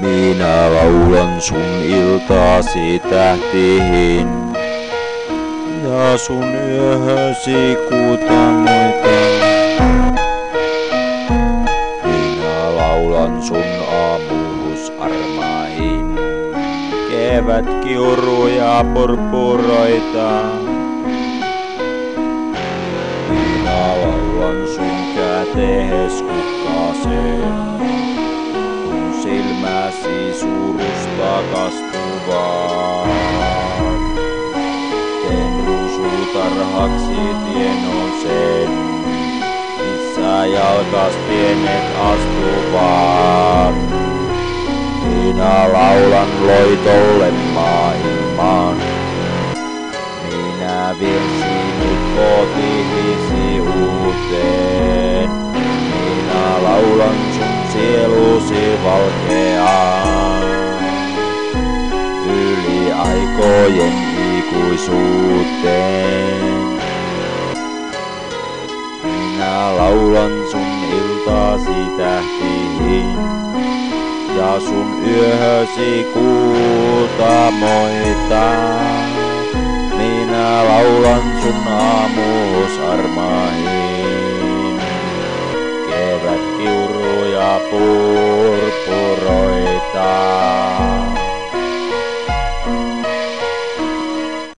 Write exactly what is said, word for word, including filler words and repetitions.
Minä laulan sun iltaasi tähtihin ja sun yöhösi kuutamoita. Minä laulan sun aamuhusarmaihin kevätkiuruja purpuroita. Minä laulan sun kätees kukkaaseen, kun silmäsi surusta kastuvat. Teen ruusutarhaksi tienosen, missä jalkas pienet astuvat. Minä laulan loitolle maailmaan, minä vien sinut kotihisi uuteen. Minä laulan sun sielusi valkeaan yli aikojen ikuisuuteen. Minä laulan sun iltasi tähtihin ja sun yöhösi kuutamoita. Minä laulan sun aamuhusarmaihin